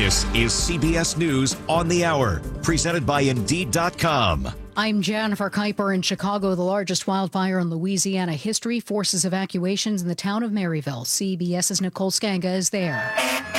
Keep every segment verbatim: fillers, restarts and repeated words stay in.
This is C B S News on the Hour, presented by Indeed dot com. I'm Jennifer Kuiper in Chicago. The largest wildfire in Louisiana history forces evacuations in the town of Maryville. CBS's Nicole Skanga is there.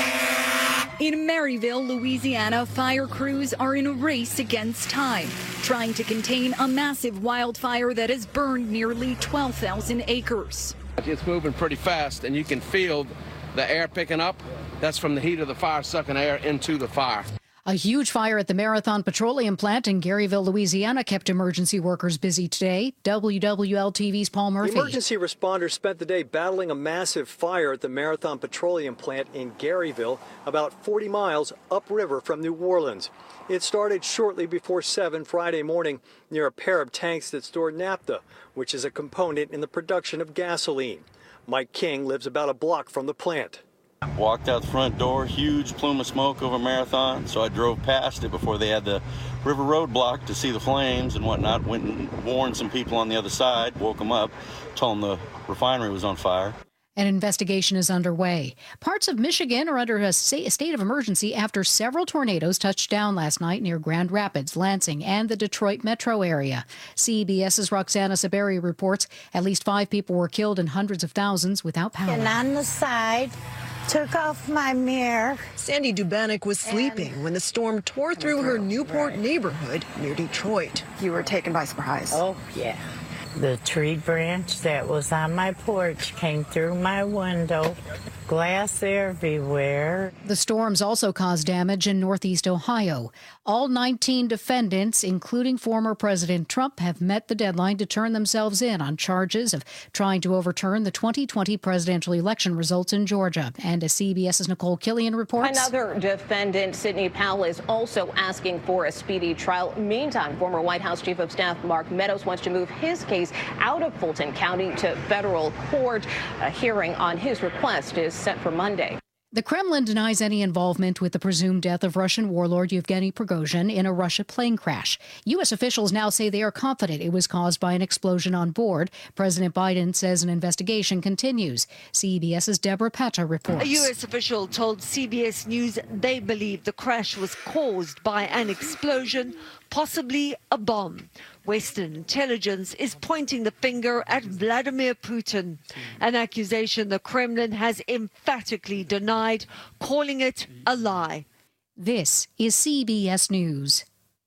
In Maryville, Louisiana, fire crews are in a race against time, trying to contain a massive wildfire that has burned nearly twelve thousand acres. It's moving pretty fast, and you can feel the air picking up. That's from the heat of the fire sucking air into the fire. A huge fire at the Marathon Petroleum Plant in Garyville, Louisiana, kept emergency workers busy today. W W L T V's Paul Murphy. The emergency responders spent the day battling a massive fire at the Marathon Petroleum Plant in Garyville, about forty miles upriver from New Orleans. It started shortly before seven Friday morning near a pair of tanks that store naphtha, which is a component in the production of gasoline. Mike King lives about a block from the plant. Walked out the front door, huge plume of smoke over Marathon, so I drove past it before they had the river road blocked to see the flames and whatnot. Went and warned some people on the other side, woke them up, told them the refinery was on fire. An investigation is underway. Parts of Michigan are under a state of emergency after several tornadoes touched down last night near Grand Rapids, Lansing, and the Detroit metro area. CBS's Roxana Saberi reports at least five people were killed and hundreds of thousands without power. And on the side, took off my mirror. Sandy Dubanek was sleeping when the storm tore through her Newport right. neighborhood near Detroit. You were taken by surprise. Oh, yeah. The tree branch that was on my porch came through my window. Glass everywhere. The storms also caused damage in Northeast Ohio. All nineteen defendants, including former President Trump, have met the deadline to turn themselves in on charges of trying to overturn the twenty twenty presidential election results in Georgia. And as CBS's Nicole Killian reports, another defendant, Sidney Powell, is also asking for a speedy trial. Meantime, former White House Chief of Staff Mark Meadows wants to move his case out of Fulton County to federal court. A hearing on his request is set for Monday. The Kremlin denies any involvement with the presumed death of Russian warlord Yevgeny Prigozhin in a Russia plane crash. U S officials now say they are confident it was caused by an explosion on board. President Biden says an investigation continues. CBS's Deborah Patta reports. A U S official told C B S News they believe the crash was caused by an explosion, possibly a bomb. Western intelligence is pointing the finger at Vladimir Putin, an accusation the Kremlin has emphatically denied, calling it a lie. This is C B S News.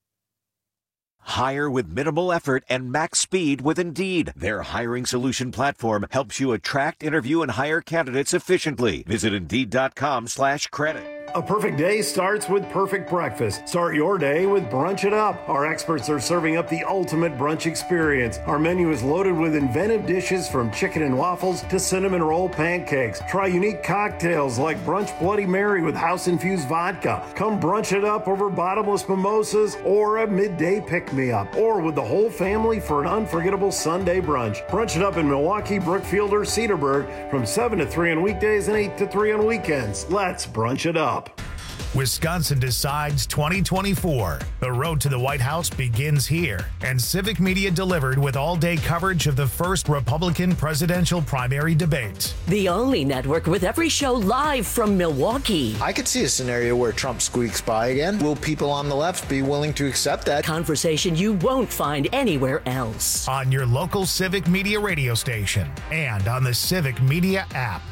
Hire with minimal effort and max speed with Indeed. Their hiring solution platform helps you attract, interview, and hire candidates efficiently. Visit Indeed dot com slash credit. A perfect day starts with perfect breakfast. Start your day with Brunch It Up. Our experts are serving up the ultimate brunch experience. Our menu is loaded with inventive dishes from chicken and waffles to cinnamon roll pancakes. Try unique cocktails like Brunch Bloody Mary with house-infused vodka. Come brunch it up over bottomless mimosas or a midday pick-me-up. Or with the whole family for an unforgettable Sunday brunch. Brunch It Up in Milwaukee, Brookfield, or Cedarburg from seven to three on weekdays and eight to three on weekends. Let's brunch it up. Wisconsin decides twenty twenty-four. The road to the White House begins here, and Civic Media delivered with all-day coverage of the first Republican presidential primary debate. The only network with every show live from Milwaukee. I could see a scenario where Trump squeaks by again. Will people on the left be willing to accept that? Conversation you won't find anywhere else. On your local Civic Media radio station and on the Civic Media app.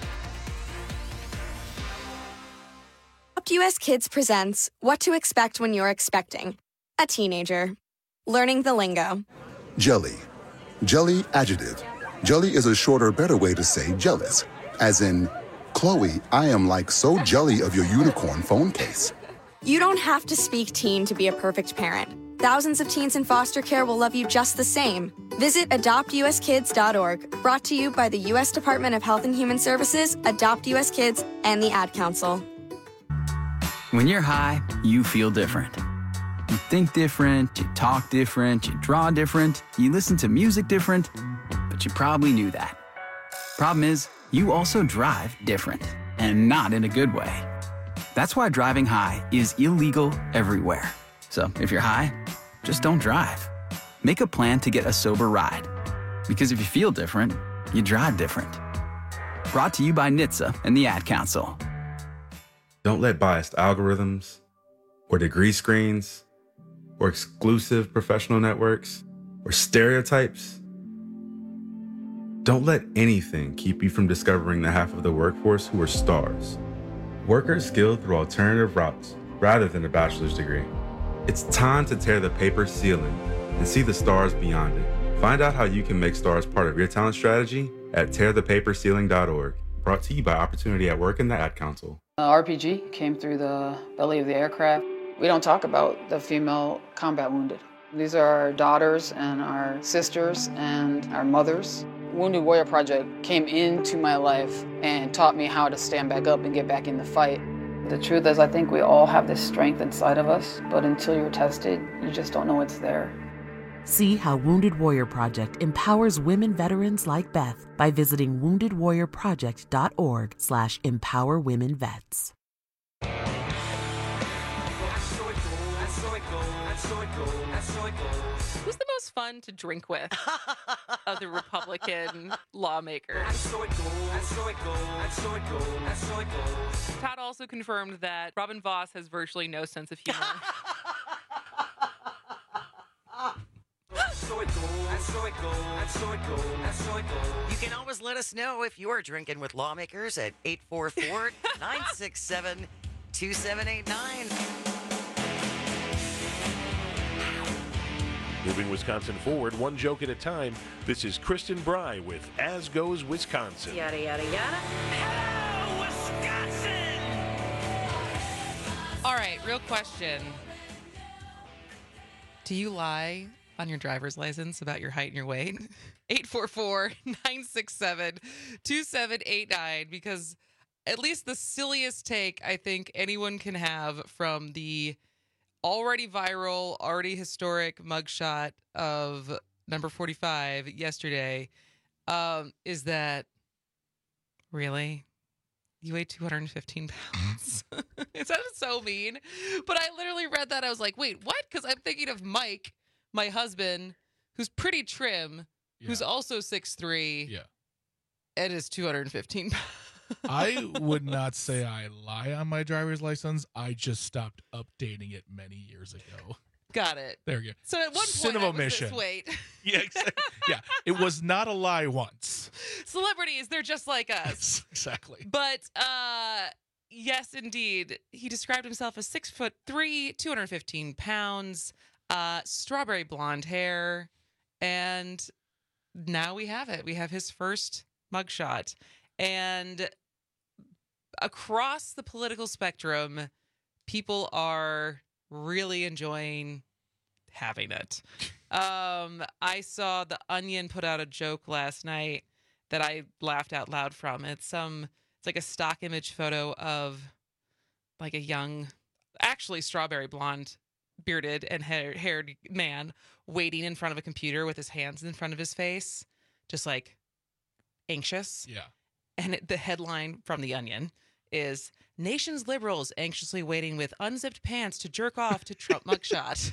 U S Kids presents What to Expect When You're Expecting a Teenager. Learning the lingo. Jelly. Jelly adjective. Jelly is a shorter, better way to say jealous. As in, Chloe, I am like so jelly of your unicorn phone case. You don't have to speak teen to be a perfect parent. Thousands of teens in foster care will love you just the same. Visit adopt U S kids dot org. Brought to you by the U S Department of Health and Human Services, Adopt U S Kids, and the Ad Council. When you're high, you feel different. You think different, you talk different, you draw different, you listen to music different, but you probably knew that. Problem is, you also drive different, and not in a good way. That's why driving high is illegal everywhere. So if you're high, just don't drive. Make a plan to get a sober ride. Because if you feel different, you drive different. Brought to you by N H T S A and the Ad Council. Don't let biased algorithms or degree screens or exclusive professional networks or stereotypes. Don't let anything keep you from discovering the half of the workforce who are stars. Workers skilled through alternative routes rather than a bachelor's degree. It's time to tear the paper ceiling and see the stars beyond it. Find out how you can make stars part of your talent strategy at tear the paper ceiling dot org. Brought to you by Opportunity at Work and the Ad Council. Uh, R P G came through the belly of the aircraft. We don't talk about the female combat wounded. These are our daughters and our sisters and our mothers. Wounded Warrior Project came into my life and taught me how to stand back up and get back in the fight. The truth is, I think we all have this strength inside of us, but until you're tested, you just don't know it's there. See how Wounded Warrior Project empowers women veterans like Beth by visiting wounded warrior project dot org slash empower women vets. Who's the most fun to drink with of the Republican lawmakers? Todd also confirmed that Robin Voss has virtually no sense of humor. You can always let us know if you're drinking with lawmakers at eight four four, nine six seven, two seven eight nine. Moving Wisconsin forward, one joke at a time. This is Kristen Bry with As Goes Wisconsin. Yada, yada, yada. Hello, Wisconsin! All right, real question. Do you lie on your driver's license about your height and your weight? eight four four, nine six seven, two seven eight nine, because at least the silliest take I think anyone can have from the already viral, already historic mugshot of number forty-five yesterday um, is that, really? You weigh two hundred fifteen pounds. It sounded so mean, but I literally read that. I was like, wait, what? Because I'm thinking of Mike, my husband, who's pretty trim, yeah. who's also six three, yeah, and is two hundred fifteen pounds. I would not say I lie on my driver's license. I just stopped updating it many years ago. Got it. There you go. So at one Sin point, of I was omission. this weight. Yeah, exactly. Yeah, it was not a lie once. Celebrities, they're just like us. Exactly. But uh, yes, indeed, he described himself as six foot three, two hundred fifteen pounds, uh, strawberry blonde hair, and now we have it. We have his first mugshot. And across the political spectrum, people are really enjoying having it. Um, I saw The Onion put out a joke last night that I laughed out loud from. It's some, it's like a stock image photo of like a young, actually strawberry blonde, bearded and hair- haired man waiting in front of a computer with his hands in front of his face, just like anxious. Yeah. And it, the headline from The Onion is, Nation's liberals anxiously waiting with unzipped pants to jerk off to Trump mugshot.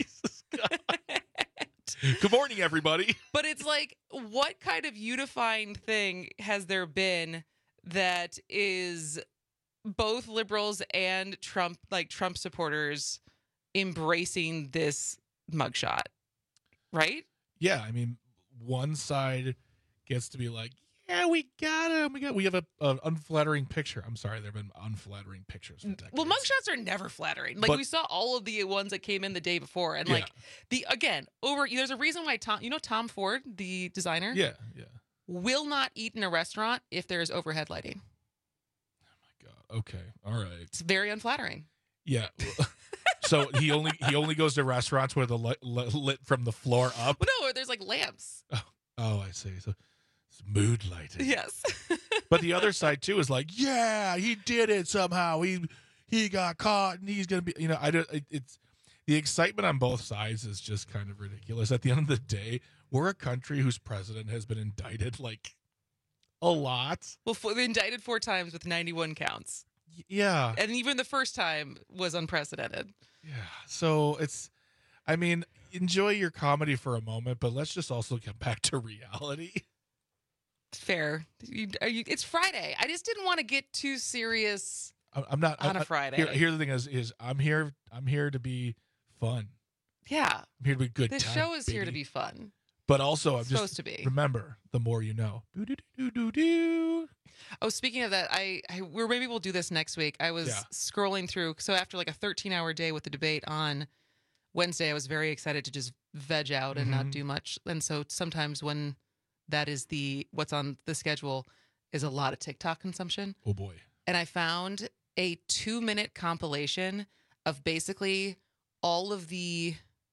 Good morning, everybody. But it's like, what kind of unifying thing has there been that is both liberals and Trump, like Trump supporters, embracing this mugshot, right? Yeah, I mean, one side gets to be like, yeah, we got him. We got. We have a an unflattering picture. I'm sorry, there have been unflattering pictures for decades. Well, mugshots are never flattering. Like, But- we saw all of the ones that came in the day before, and Yeah. like the again over. There's a reason why Tom, you know, Tom Ford, the designer, Yeah, yeah. will not eat in a restaurant if there is overhead lighting. Okay, all right. It's very unflattering. Yeah. So he only he only goes to restaurants where the light lit from the floor up. But no, there's like lamps. Oh, I see. So it's mood lighting. Yes. But the other side too is like, yeah, he did it somehow. He he got caught, and he's gonna be. You know, I don't. It, it's the excitement on both sides is just kind of ridiculous. At the end of the day, we're a country whose president has been indicted like a lot. Well, f- indicted four times with ninety-one counts. Yeah. And even the first time was unprecedented. Yeah. So it's, I mean, enjoy your comedy for a moment, but let's just also get back to reality. Fair. You, are you, it's Friday. I just didn't want to get too serious I- I'm not on I- a I- Friday. Here, here the thing is, is I'm here. I'm here to be fun. Yeah. I'm here to be good. This time, show is here to baby. be fun. But also, I'm It's just supposed to be. remember, the more you know. Doo-doo-doo-doo-doo. Oh, speaking of that, I, I we're maybe we'll do this next week. I was Yeah. scrolling through. So after like a thirteen hour day with the debate on Wednesday, I was very excited to just veg out and Mhm. not do much. And so sometimes when that is the what's on the schedule is a lot of TikTok consumption. Oh boy. And I found a two minute compilation of basically all of the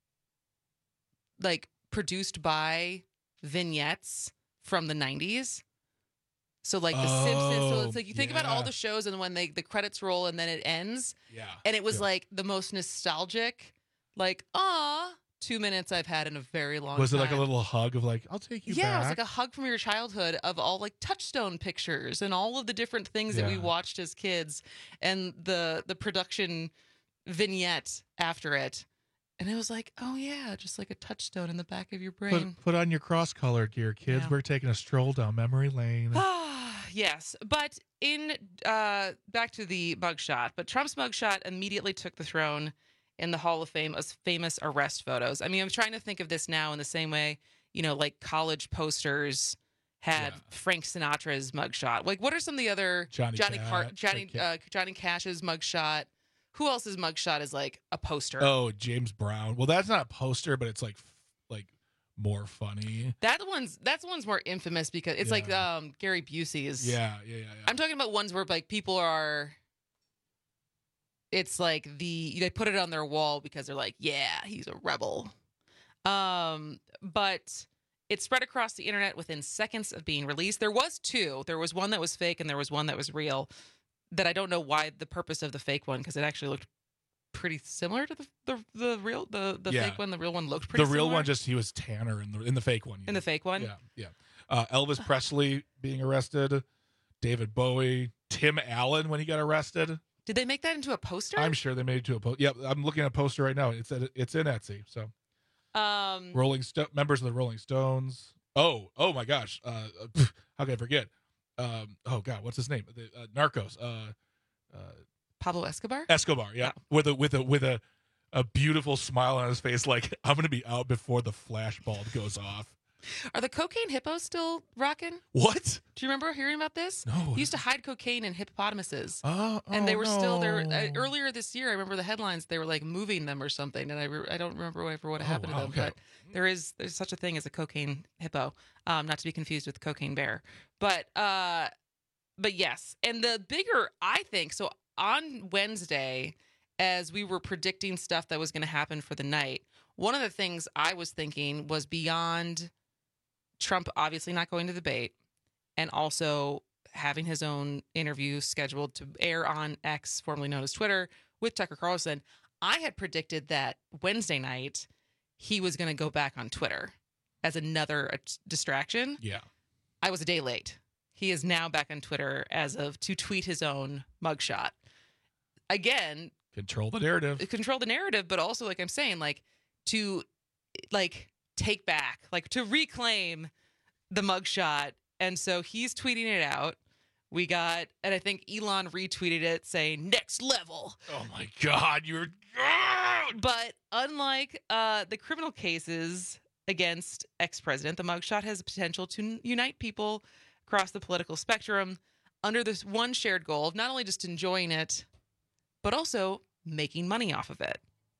like produced by vignettes from the nineties. So like the Simpsons. So it's like you think about all yeah. the shows and when they the credits roll and then it ends. Yeah. And it was Yeah. like the most nostalgic, like, ah, two minutes I've had in a very long Was it time. like a little hug of like, I'll take you Yeah, back? it was like a hug from your childhood of all like Touchstone pictures and all of the different things that we Yeah. watched as kids and the the production vignette after it. And it was like, oh yeah, just like a touchstone in the back of your brain. Put, put on your cross color gear, kids. Yeah. We're taking a stroll down memory lane. Ah, yes. But in uh back to the mugshot, but Trump's mugshot immediately took the throne in the Hall of Fame as famous arrest photos. I mean, I'm trying to think of this now in the same way, you know, like college posters had Yeah. Frank Sinatra's mugshot. Like, what are some of the other Johnny Johnny Car- Cash, Johnny Ca- uh, Johnny Cash's mugshot? Who else's mugshot is like a poster? Oh, James Brown. Well, that's not a poster, but it's like like more funny. That one's that's one's more infamous because it's like Yeah. um Gary Busey's. Yeah, yeah, yeah, yeah. I'm talking about ones where like people are. It's like the they put it on their wall because they're like, yeah, he's a rebel. Um, but it spread across the internet within seconds of being released. There was two. There was one that was fake and there was one that was real. That I don't know why the purpose of the fake one because it actually looked pretty similar to the the, the real the the Yeah. fake one. The real one looked pretty. The real similar. one, just he was tanner in the in the fake one. you in know. the fake one. Yeah, yeah. Uh, Elvis Presley being arrested, David Bowie, Tim Allen when he got arrested. Did they make that into a poster? I'm sure they made it to a post. Yeah, I'm looking at a poster right now. It's at, it's in Etsy. So Um, Rolling Stone members of the Rolling Stones. Oh, oh my gosh. Uh, uh, how can I forget? Um, oh God, what's his name? The, uh, Narcos. Uh, uh, Pablo Escobar. Escobar. Yeah, with a with a with a a beautiful smile on his face, like I'm gonna be out before the flashbulb goes off. Are the cocaine hippos still rocking? What? Do you remember hearing about this? No. He used to hide cocaine in hippopotamuses. Oh, and they oh, were still there no. uh, earlier this year. I remember the headlines. They were like moving them or something, and I re- I don't remember ever what Oh, happened wow, to them. okay. But there is there's such a thing as a cocaine hippo, um, not to be confused with cocaine bear. But uh, but yes, and the bigger I think so on Wednesday, as we were predicting stuff that was going to happen for the night, one of the things I was thinking was beyond Trump obviously not going to debate and also having his own interview scheduled to air on X, formerly known as Twitter, with Tucker Carlson. I had predicted that Wednesday night he was going to go back on Twitter as another uh, distraction. Yeah. I was a day late. He is now back on Twitter as of to tweet his own mugshot. Again, Control the narrative. control the narrative, but also like I'm saying, like to like take back, like to reclaim the mugshot. And so he's tweeting it out. We got, and I think Elon retweeted it saying next level. Oh my God, you're. But unlike uh, the criminal cases against ex-president, the mugshot has the potential to unite people across the political spectrum under this one shared goal of not only just enjoying it, but also making money off of it.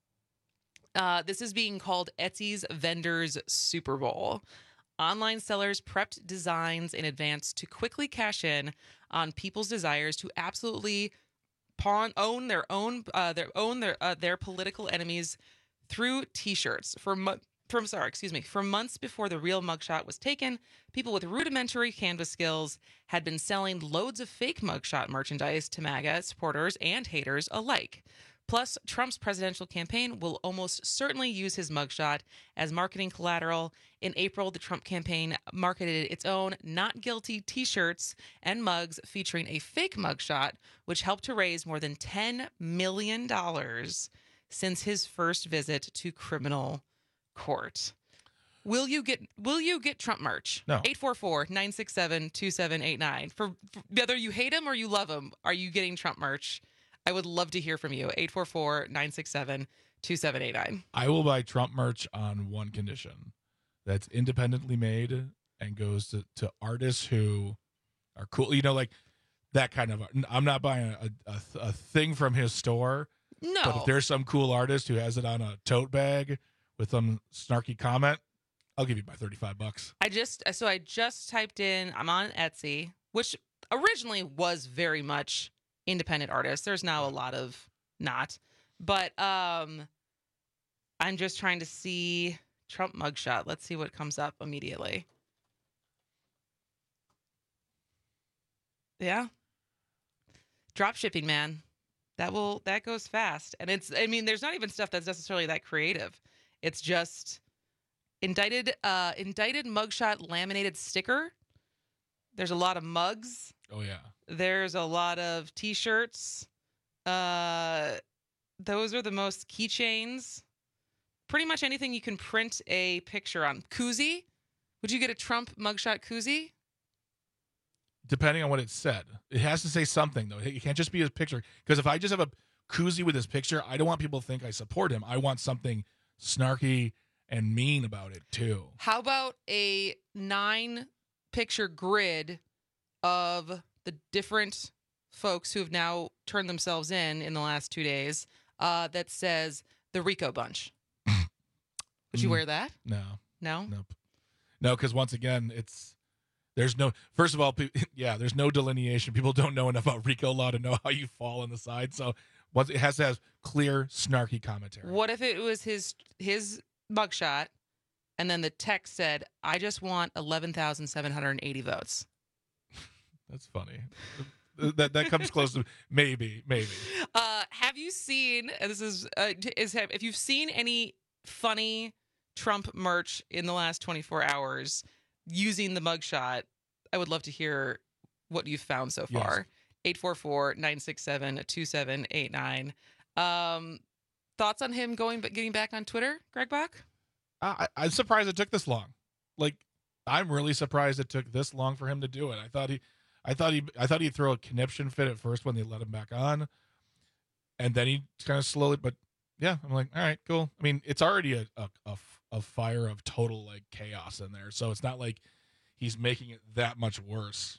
Uh, this is being called Etsy's Vendors Super Bowl. Online sellers prepped designs in advance to quickly cash in on people's desires to absolutely pawn own their own uh, their own their uh, their political enemies through T-shirts for mo- from sorry excuse me for months before the real mugshot was taken. People with rudimentary canvas skills had been selling loads of fake mugshot merchandise to MAGA supporters and haters alike. Plus, Trump's presidential campaign will almost certainly use his mugshot as marketing collateral. In April, the Trump campaign marketed its own Not Guilty t-shirts and mugs featuring a fake mugshot, which helped to raise more than ten million dollars since his first visit to criminal court. Will you get Will you get Trump merch? No. eight four four, nine six seven, two seven eight nine. For, for whether you hate him or you love him, are you getting Trump merch? I would love to hear from you. eight four four, nine six seven, two seven eight nine. I will buy Trump merch on one condition. That's independently made and goes to, to artists who are cool. You know, like that kind of, I'm not buying a, a, a thing from his store. No. But if there's some cool artist who has it on a tote bag with some snarky comment, I'll give you my thirty-five bucks. I just, so I just typed in, I'm on Etsy, which originally was very much independent artists. There's now a lot of not, but um, I'm just trying to see Trump mugshot. Let's see what comes up immediately. Yeah. Drop shipping, man. That will, that goes fast. And it's, I mean, there's not even stuff that's necessarily that creative. It's just indicted, uh, indicted mugshot laminated sticker. There's a lot of mugs. Oh, yeah. There's a lot of T-shirts. Uh, those are the most keychains. Pretty much anything you can print a picture on. Koozie? Would you get a Trump mugshot koozie? Depending on what it said. It has to say something, though. It can't just be his picture. Because if I just have a koozie with his picture, I don't want people to think I support him. I want something snarky and mean about it, too. How about a nine-picture grid of the different folks who have now turned themselves in in the last two days uh, that says the Rico Bunch? Would you wear that? No. No? Nope. No, because once again, it's there's no first of all, pe- yeah, there's no delineation. People don't know enough about RICO law to know how you fall on the side. So once it has to have clear, snarky commentary. What if it was his his mugshot, and then the text said, "I just want eleven thousand seven hundred eighty votes." That's funny. that that comes close to maybe, maybe. Uh, have you seen? And this is uh, is have, if you've seen any funny Trump merch in the last twenty-four hours using the mugshot, I would love to hear what you've found so far. eight four four, nine six seven, two seven eight nine. Um, thoughts on him going but getting back on Twitter, Greg Bach? I, I'm surprised it took this long. Like, I'm really surprised it took this long for him to do it. I thought he, I thought he, I thought he'd throw a conniption fit at first when they let him back on, and then he kind of slowly. But yeah, I'm like, all right, cool. I mean, it's already a a, a, a fire of total like chaos in there, so it's not like he's making it that much worse.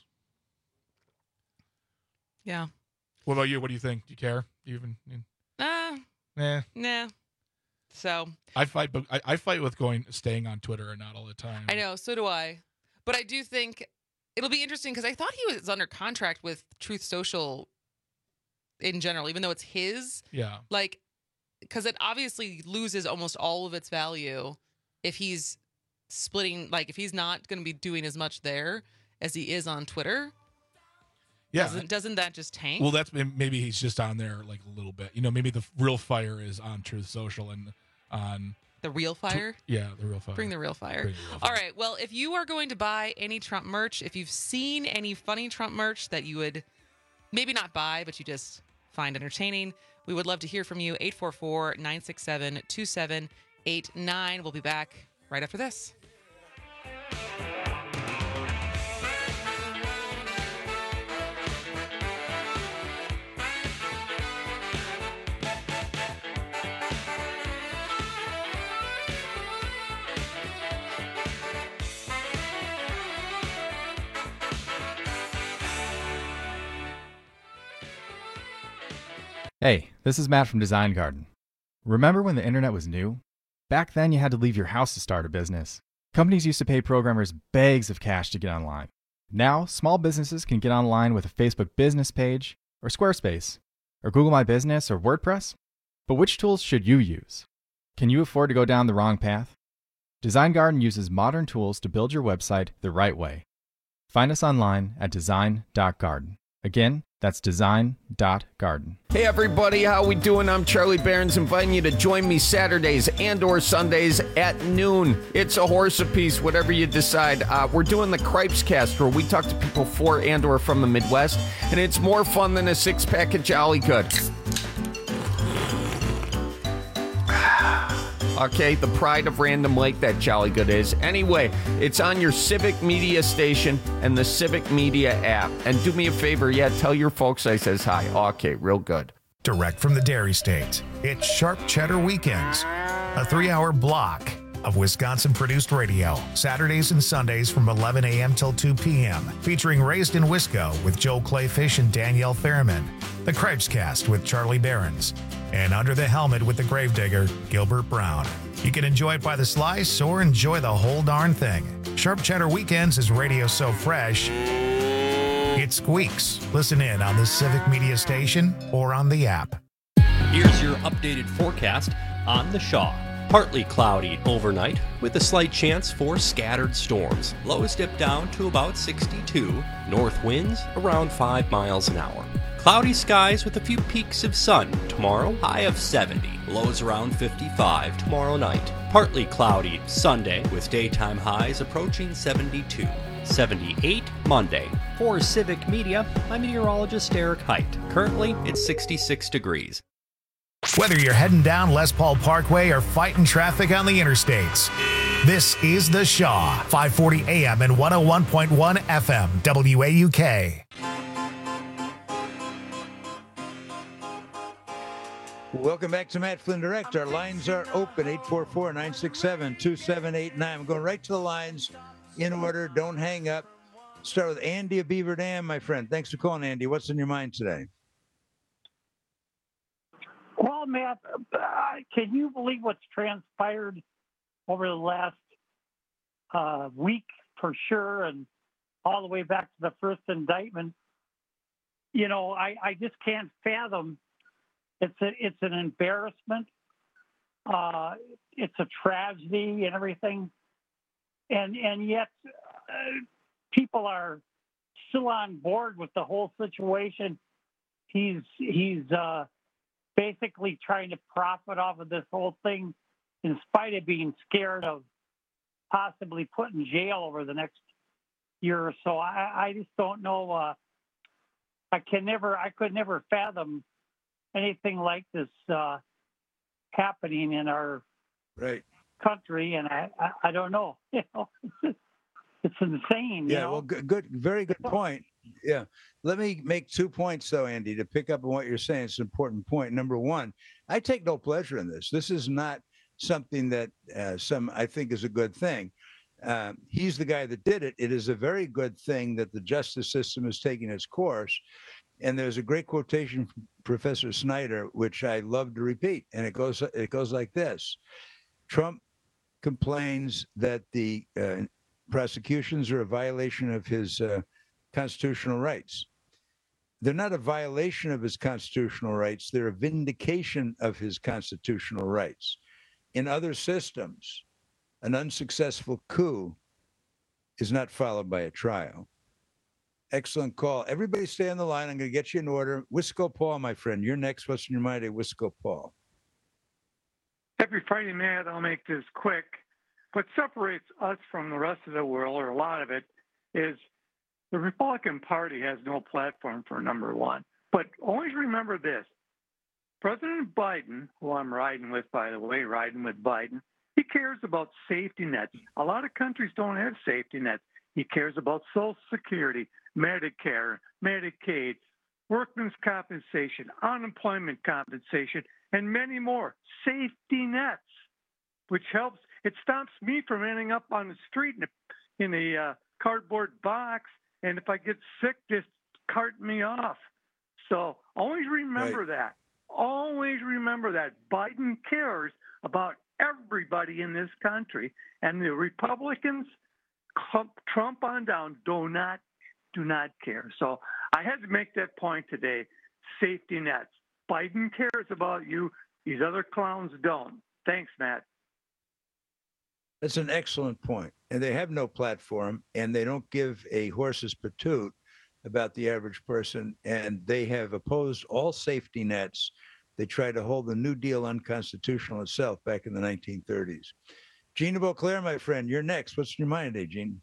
Yeah. What about you? What do you think? Do you care? Do you even? You, Uh, nah. Nah. So I fight, but I, I fight with going staying on Twitter or not all the time. I know, so do I. But I do think it'll be interesting because I thought he was under contract with Truth Social in general, even though it's his. Yeah. Like, because it obviously loses almost all of its value if he's splitting, like, if he's not going to be doing as much there as he is on Twitter. Yeah. Doesn't, doesn't that just tank? Well, that's maybe he's just on there like a little bit. You know, maybe the real fire is on Truth Social and on the real fire. Tw- yeah, the real fire. Bring the real fire. Bring the real fire. All right. Well, if you are going to buy any Trump merch, if you've seen any funny Trump merch that you would maybe not buy, but you just find entertaining, we would love to hear from you. eight four four, nine six seven, two seven eight nine. We'll be back right after this. Hey, this is Matt from Design Garden. Remember when the internet was new? Back then you had to leave your house to start a business. Companies used to pay programmers bags of cash to get online. Now, small businesses can get online with a Facebook business page, or Squarespace, or Google My Business, or WordPress. But which tools should you use? Can you afford to go down the wrong path? Design Garden uses modern tools to build your website the right way. Find us online at design dot garden. Again, that's design dot garden. Hey everybody, how we doing? I'm Charlie Barons, inviting you to join me Saturdays and or Sundays at noon. It's a horse apiece, whatever you decide. Uh, we're doing the Cripes Cast, where we talk to people for and or from the Midwest, and it's more fun than a six-pack of Jolly Good. Okay, the pride of Random Lake, that Jolly Good is. Anyway, it's on your Civic Media station and the Civic Media app. And do me a favor, yeah, tell your folks I says hi. Okay, real good. direct from the Dairy State. It's Sharp Cheddar Weekends, a three-hour block of Wisconsin-produced radio, Saturdays and Sundays from eleven a.m. till two p.m., featuring Raised in Wisco with Joe Clayfish and Danielle Ferriman, The Cripes Cast with Charlie Behrens, and Under the Helmet with the Gravedigger, Gilbert Brown. You can enjoy it by the slice or enjoy the whole darn thing. Sharp Cheddar Weekends is radio so fresh, it squeaks. Listen in on the Civic Media Station or on the app. Here's your updated forecast on the Shaw. Partly cloudy overnight with a slight chance for scattered storms. Lows dip down to about sixty-two. North winds around five miles an hour. Cloudy skies with a few peaks of sun tomorrow, high of seventy. Lows around fifty-five tomorrow night. Partly cloudy Sunday with daytime highs approaching seventy-two. seventy-eight Monday. For Civic Media, I'm meteorologist Eric Height. Currently, it's sixty-six degrees. Whether you're heading down Les Paul Parkway or fighting traffic on the interstates, this is The Shaw, five forty A M and one oh one point one F M, W A U K. Welcome back to Matt Flynn Direct. Our lines are open, eight four four, nine six seven, two seven eight nine. I'm going right to the lines in order. Don't hang up. Start with Andy of Beaver Dam, my friend. Thanks for calling, Andy. What's in your mind today? Well, Matt, uh, can you believe what's transpired over the last uh, week for sure, and all the way back to the first indictment? You know, I, I just can't fathom. It's a, it's an embarrassment. Uh, it's a tragedy and everything, and and yet uh, people are still on board with the whole situation. He's he's. Uh, basically trying to profit off of this whole thing in spite of being scared of possibly put in jail over the next year or so. I, I just don't know. Uh, I can never, I could never fathom anything like this uh, happening in our right. country. And I, I, I don't know, you know, it's, it's insane. Yeah. You know? Well, good, good, very good point. Yeah. Let me make two points, though, Andy, to pick up on what you're saying. It's an important point. Number one, I take no pleasure in this. This is not something that uh, some I think is a good thing. Uh, he's the guy that did it. It is a very good thing that the justice system is taking its course. And there's a great quotation from Professor Snyder, which I love to repeat. And it goes, it goes like this. Trump complains that the uh, prosecutions are a violation of his uh, constitutional rights. They're not a violation of his constitutional rights. They're a vindication of his constitutional rights. In other systems, an unsuccessful coup is not followed by a trial. Excellent call. Everybody stay on the line. I'm going to get you in order. Wisco Paul, my friend, you're next. What's in your mind, Wisco Paul? Happy Friday, Matt. I'll make this quick. What separates us from the rest of the world, or a lot of it, is the Republican Party has no platform for number one. But always remember this. President Biden, who I'm riding with, by the way, riding with Biden, he cares about safety nets. A lot of countries don't have safety nets. He cares about Social Security, Medicare, Medicaid, workman's compensation, unemployment compensation, and many more. Safety nets, which helps. It stops me from ending up on the street in a, in a uh, cardboard box. And if I get sick, just cart me off. So always remember right. that. Always remember that. Biden cares about everybody in this country. And the Republicans, Trump on down, do not, do not care. So I had to make that point today. Safety nets. Biden cares about you. These other clowns don't. Thanks, Matt. That's an excellent point. And they have no platform, and they don't give a horse's patoot about the average person. And they have opposed all safety nets. They tried to hold the New Deal unconstitutional itself back in the nineteen thirties. Gene of Eau Claire, my friend, you're next. What's in your mind today, Gene?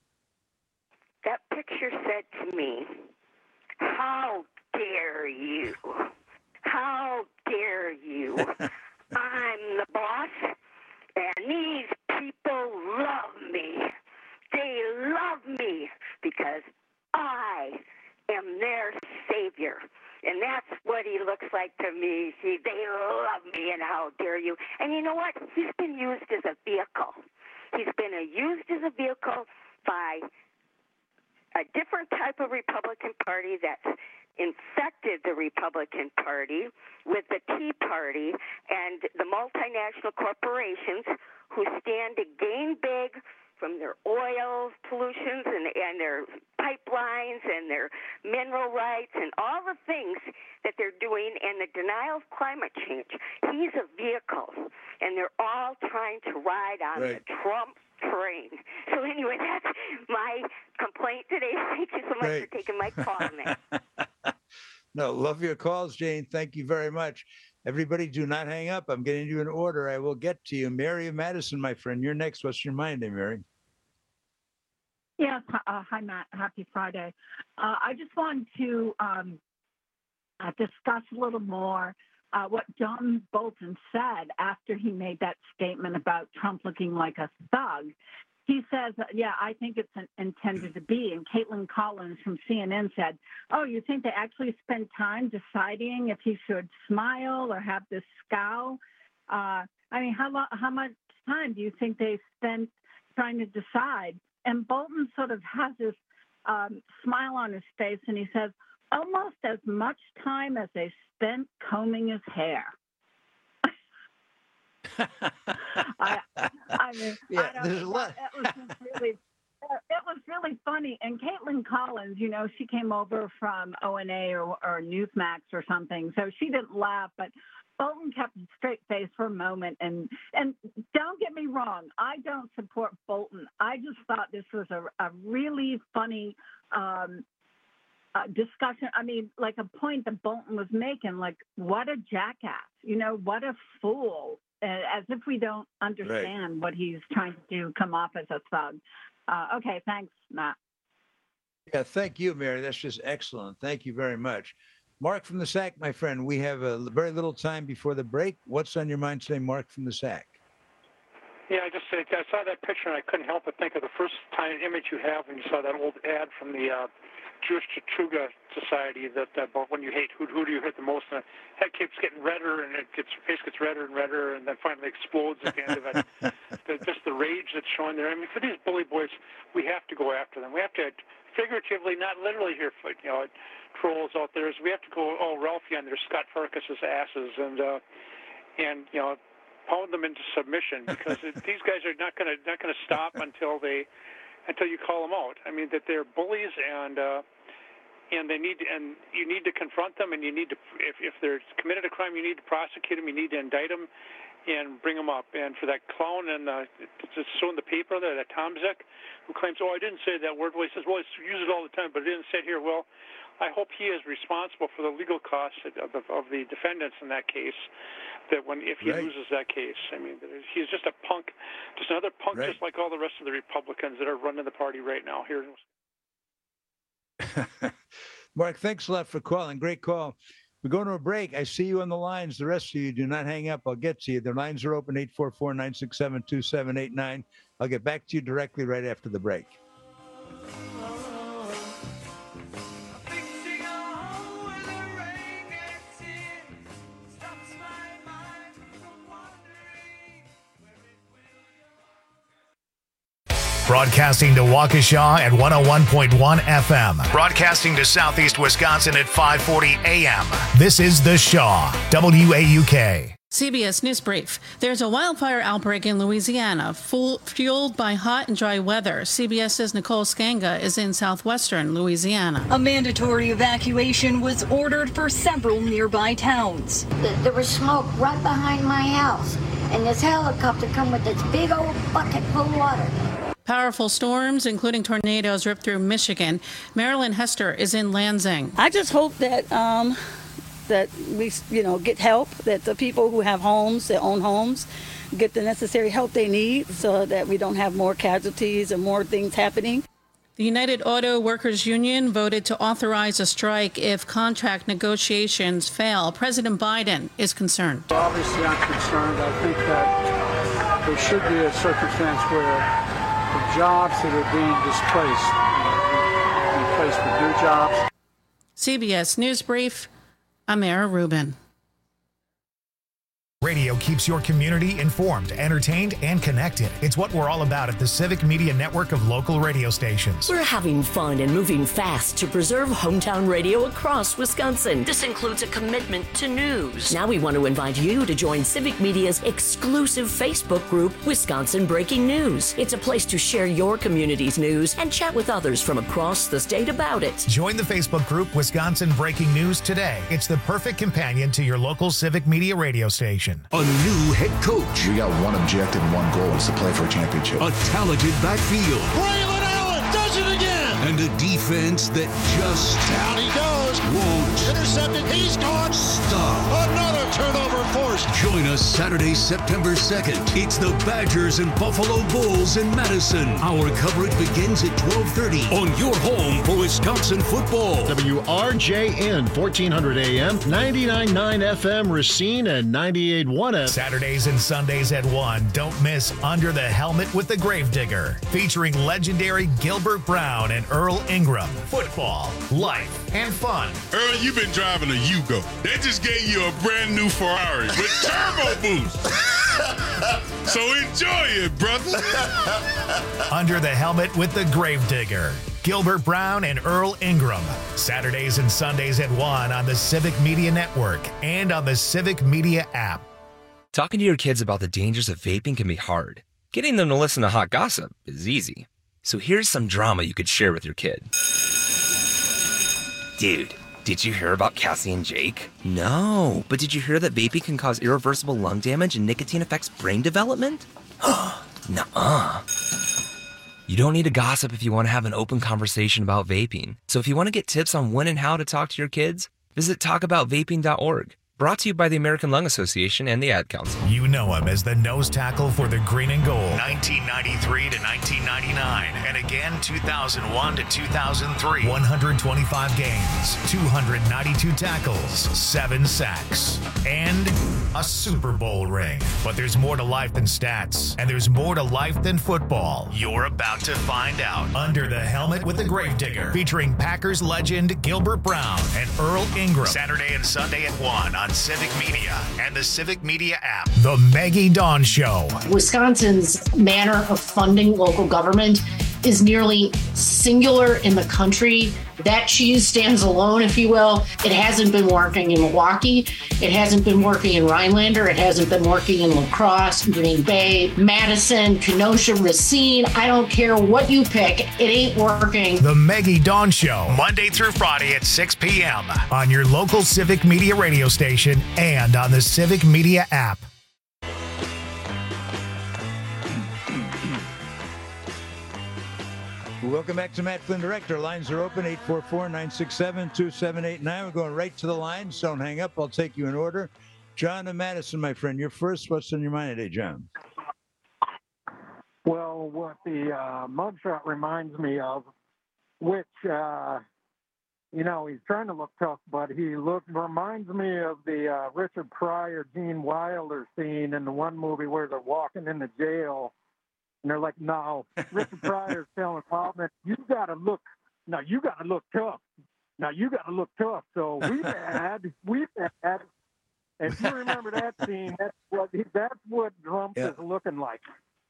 That picture said to me, how dare you? How dare you? I'm the boss, and these people love me. They love me because I am their savior. And that's what he looks like to me. See, they love me, and how dare you. And you know what? He's been used as a vehicle. He's been uh, used as a vehicle by a different type of Republican Party that's infected the Republican Party with the Tea Party and the multinational corporations who stand to gain big from their oil pollutions and, and their pipelines and their mineral rights and all the things that they're doing and the denial of climate change. He's a vehicle, and they're all trying to ride on Right. the Trump train. So anyway, that's my complaint today. Thank you so much Great. for taking my call on that. No, love your calls, Jane. Thank you very much. Everybody, do not hang up. I'm getting you in order. I will get to you. Mary of Madison, my friend. You're next. What's your mind, eh, Mary? Yes. Uh, hi, Matt. Happy Friday. Uh, I just wanted to um, uh, discuss a little more uh, what John Bolton said after he made that statement about Trump looking like a thug. He says, yeah, I think it's an, intended to be. And Caitlin Collins from C N N said, oh, you think they actually spend time deciding if he should smile or have this scowl? Uh, I mean, how, lo- how much time do you think they spent trying to decide? And Bolton sort of has this um, smile on his face, and he says, almost as much time as they spent combing his hair. I, I mean, Yeah, I don't, there's a lot. It was just really, it was really funny. And Caitlin Collins, you know, she came over from O N A or, or Newsmax or something, so she didn't laugh, but Bolton kept a straight face for a moment. And and don't get me wrong, I don't support Bolton. I just thought this was a, a really funny um, uh, discussion. I mean, like a point that Bolton was making, like, what a jackass, you know, what a fool. Uh, as if we don't understand right. what he's trying to do, come off as a thug. Uh, okay, thanks, Matt. Yeah, thank you, Mary. That's just excellent. Thank you very much. Mark from the S A C, my friend, we have a very little time before the break. What's on your mind today, Mark from the S A C? Yeah, I just I saw that picture and I couldn't help but think of the first time image you have when you saw that old ad from the uh, Jewish Chautauqua Society that about when you hate who who do you hate the most, and the head keeps getting redder and it gets face gets redder and redder and then finally explodes at the end of it. the, just the rage that's showing there. I mean, for these bully boys, we have to go after them. We have to figuratively, not literally here, you know, trolls out there. Is we have to go all Ralphie on their Scott Farkus's asses and uh, and you know. pound them into submission because it, these guys are not going to not going to stop until they until you call them out. I mean that they're bullies and uh, and they need and you need to confront them and you need to if if they're committed a crime you need to prosecute them, you need to indict them and bring them up. And for that clown and uh, it's shown in the paper there, that Tom Zick who claims, oh, I didn't say that word. Well, he says, well, I use it all the time, but I didn't say it here. Well, I hope he is responsible for the legal costs of, of, of the defendants in that case. That when if he right. loses that case, I mean, he's just a punk, just another punk, right. just like all the rest of the Republicans that are running the party right now here. Mark, thanks a lot for calling. Great call. We're going to a break. I see you on the lines. The rest of you, do not hang up. I'll get to you. The lines are open, eight four four, nine six seven, two seven eight nine. I'll get back to you directly right after the break. Broadcasting to Waukesha at one oh one point one F M. Broadcasting to Southeast Wisconsin at five forty A M. This is The Shaw, W A U K. C B S News Brief. There's a wildfire outbreak in Louisiana, full, fueled by hot and dry weather. CBS's Nicole Skanga is in southwestern Louisiana. A mandatory evacuation was ordered for several nearby towns. There was smoke right behind my house, and this helicopter come with this big old bucket full of water. Powerful storms, including tornadoes, ripped through Michigan. Marilyn Hester is in Lansing. I just hope that um, that we, you know, get help, that the people who have homes, their own homes, get the necessary help they need so that we don't have more casualties and more things happening. The United Auto Workers Union voted to authorize a strike if contract negotiations fail. President Biden is concerned. Obviously, I'm concerned. I think that there should be a circumstance where the jobs that are being displaced, uh, replaced with new jobs. C B S News Brief, Amara Rubin. Radio keeps your community informed, entertained, and connected. It's what we're all about at the Civic Media Network of local radio stations. We're having fun and moving fast to preserve hometown radio across Wisconsin. This includes a commitment to news. Now we want to invite you to join Civic Media's exclusive Facebook group, Wisconsin Breaking News. It's a place to share your community's news and chat with others from across the state about it. Join the Facebook group Wisconsin Breaking News today. It's the perfect companion to your local Civic Media radio station. A new head coach. We got one objective and one goal is to play for a championship. A talented backfield. Braylon Allen does it again. And a defense that just down he goes. Won't. Intercepted. He's gone. Stop. Another turnover forced. Join us Saturday, September second. It's the Badgers and Buffalo Bulls in Madison. Our coverage begins at twelve thirty on your home for Wisconsin football. W R J N, fourteen hundred A M, ninety-nine point nine F M Racine, and ninety-eight point one F M. Saturdays and Sundays at one. Don't miss Under the Helmet with the Gravedigger, featuring legendary Gilbert Brown and Earl Ingram. Football, life, and fun. Earl, you've been driving a Yugo. They just gave you a brand new Ferrari with turbo boost. So enjoy it, brother. Under the Helmet with the Gravedigger. Gilbert Brown and Earl Ingram. Saturdays and Sundays at one on the Civic Media Network and on the Civic Media app. Talking to your kids about the dangers of vaping can be hard. Getting them to listen to hot gossip is easy. So here's some drama you could share with your kid. Dude, did you hear about Cassie and Jake? No, but did you hear that vaping can cause irreversible lung damage and nicotine affects brain development? Nuh-uh. You don't need to gossip if you want to have an open conversation about vaping. So if you want to get tips on when and how to talk to your kids, visit talk about vaping dot org. Brought to you by the American Lung Association and the Ad Council. You know him as the nose tackle for the Green and Gold, nineteen ninety-three to nineteen ninety-nine, and again two thousand one to two thousand three. one hundred twenty-five games, two hundred ninety-two tackles, seven sacks, and a Super Bowl ring. But there's more to life than stats, and there's more to life than football. You're about to find out. Under the Helmet with the Gravedigger, featuring Packers legend Gilbert Brown and Earl Ingram. Saturday and Sunday at one on Civic Media and the Civic Media app. The Maggie Dawn Show. Wisconsin's manner of funding local government is nearly singular in the country. That cheese stands alone, if you will. It hasn't been working in Milwaukee. It hasn't been working in Rhinelander. It hasn't been working in La Crosse, Green Bay, Madison, Kenosha, Racine. I don't care what you pick. It ain't working. The Maggie Dawn Show, Monday through Friday at six p.m. on your local Civic Media radio station and on the Civic Media app. Welcome back to Matt Flynn Director. Lines are open, eight four four, nine six seven, two seven eight nine. We're going right to the lines. Don't hang up. I'll take you in order. John and Madison, my friend, you're first. What's on your mind today, John? Well, what the uh, mugshot reminds me of, which, uh, you know, he's trying to look tough, but he look reminds me of the uh, Richard Pryor, Gene Wilder scene in the one movie where they're walking into jail. And they're like, no, Richard Pryor's telling Altman, you got to look, now you got to look tough. Now you got to look tough. So we bad, we bad. And if you remember that scene, that's what, that's what Trump yeah. is looking like.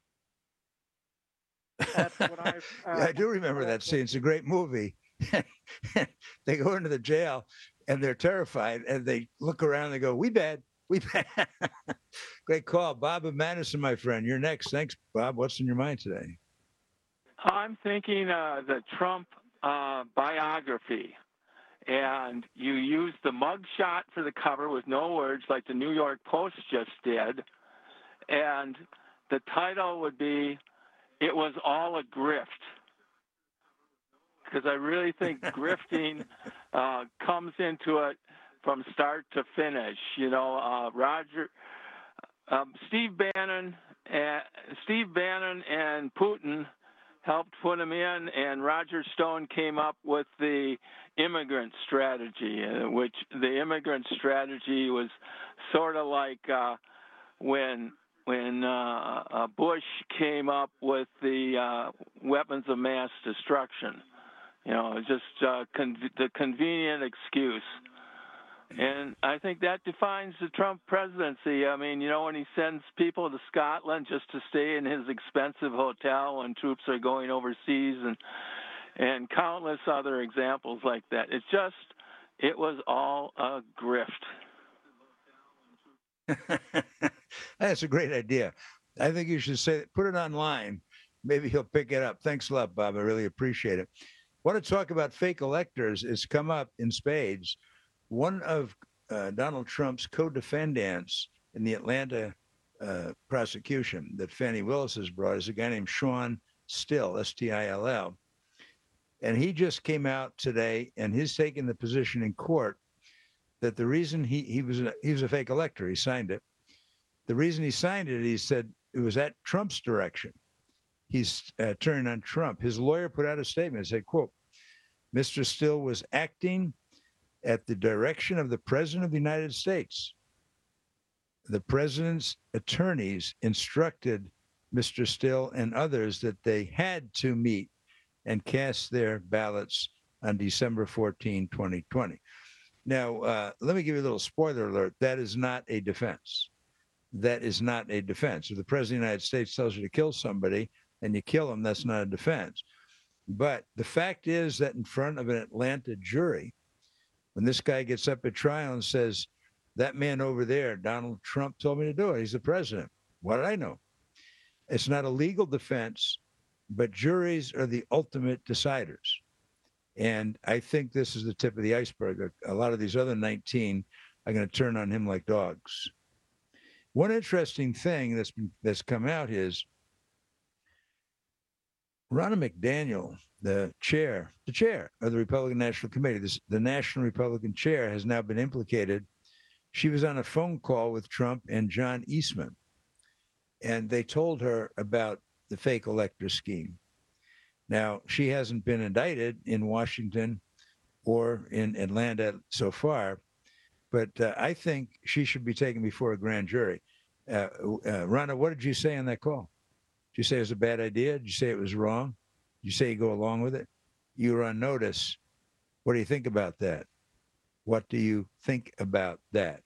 That's what I, uh, yeah, I do remember that scene. It's a great movie. They go into the jail and they're terrified and they look around and they go, we bad. We Great call. Bob and Madison, my friend. You're next. Thanks, Bob. What's in your mind today? I'm thinking uh, the Trump uh, biography. And you use the mugshot for the cover with no words like the New York Post just did. And the title would be, It Was All a Grift. Because I really think grifting uh, comes into it from start to finish. You know, uh, Roger, um, Steve Bannon, and Steve Bannon and Putin helped put him in, and Roger Stone came up with the immigrant strategy, uh, which the immigrant strategy was sort of like uh, when when uh, uh, Bush came up with the uh, weapons of mass destruction. You know, just uh, con- the convenient excuse. And I think that defines the Trump presidency. I mean, you know, when he sends people to Scotland just to stay in his expensive hotel when troops are going overseas, and and countless other examples like that. It's just, it was all a grift. That's a great idea. I think you should say, put it online. Maybe he'll pick it up. Thanks a lot, Bob. I really appreciate it. Want to talk about fake electors? It's come up in spades. One of uh, Donald Trump's co-defendants in the Atlanta uh, prosecution that Fani Willis has brought is a guy named Sean Still, S T I L L. And he just came out today, and he's taken the position in court that the reason he, he was a, he was a fake elector, he signed it. The reason he signed it, he said, it was at Trump's direction. He's uh, turning on Trump. His lawyer put out a statement and said, quote, Mister Still was acting at the direction of the President of the United States. The president's attorneys instructed Mister Still and others that they had to meet and cast their ballots on December fourteenth, twenty twenty. Now, uh, let me give you a little spoiler alert. That is not a defense. That is not a defense. If the President of the United States tells you to kill somebody and you kill them, that's not a defense. But the fact is that in front of an Atlanta jury, when this guy gets up at trial and says, that man over there, Donald Trump, told me to do it. He's the president. What did I know? It's not a legal defense, but juries are the ultimate deciders. And I think this is the tip of the iceberg. A lot of these other nineteen are going to turn on him like dogs. One interesting thing that's been, that's come out is Ronna McDaniel, the chair, the chair of the Republican National Committee, this, the National Republican chair, has now been implicated. She was on a phone call with Trump and John Eastman, and they told her about the fake elector scheme. Now, she hasn't been indicted in Washington or in Atlanta so far, but uh, I think she should be taken before a grand jury. Uh, uh, Ronna, what did you say on that call? Did you say it was a bad idea? Did you say it was wrong? Did you say you go along with it? You were on notice. What do you think about that? What do you think about that?